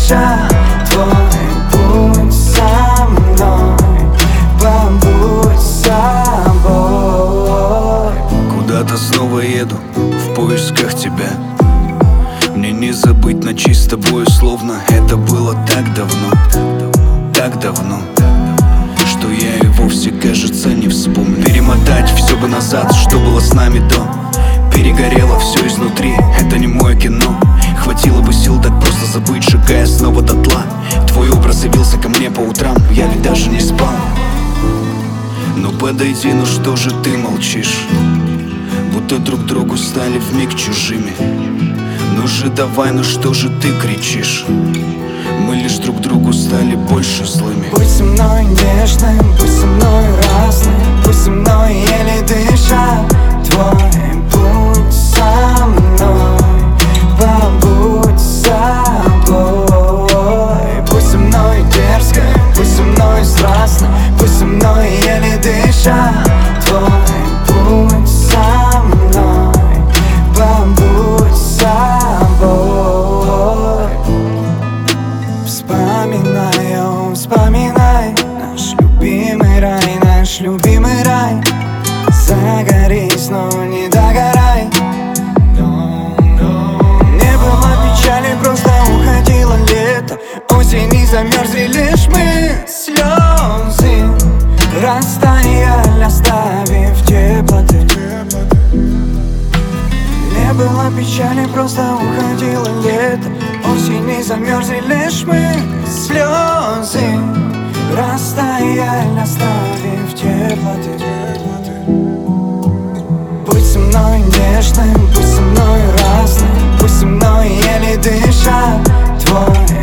дышат. Твой путь со мной, побудь собой. Куда-то снова еду в поисках тебя. Мне не забыть ночей с тобой, словно это было так давно, что я и вовсе, кажется, не вспомню. Перемотать все бы назад, что было с нами до. Перегорело все изнутри, это не мое кино. Хватило бы сил так просто забыть, шагая снова дотла. Твой образ явился ко мне по утрам, я ведь даже не спал. Ну подойди, ну что же ты молчишь? Будто друг другу стали вмиг чужими. Ну же давай, ну что же ты кричишь? Мы лишь друг другу стали больше злыми. Будь со мной нежным, будь со мной разным, будь со мной еле дыша. Твой путь со мной, побудь собой. Будь со мной дерзкой, будь со мной страстной, будь со мной еле дыша. Твой путь со мной, побудь собой. Вспоминаю, вспоминай наш любимый рай, наш любимый рай. Загорись, но не догорай. Не было печали, просто уходило лето. Осень замерзли лишь мы. Слезы растаяли, оставив теплоты. Не было печали, просто уходило лето. Осень замерзли лишь мы. Слезы растаяли, оставив теплоты. Будь со мной нежным, будь со мной разным, будь со мной еле дыша. Твой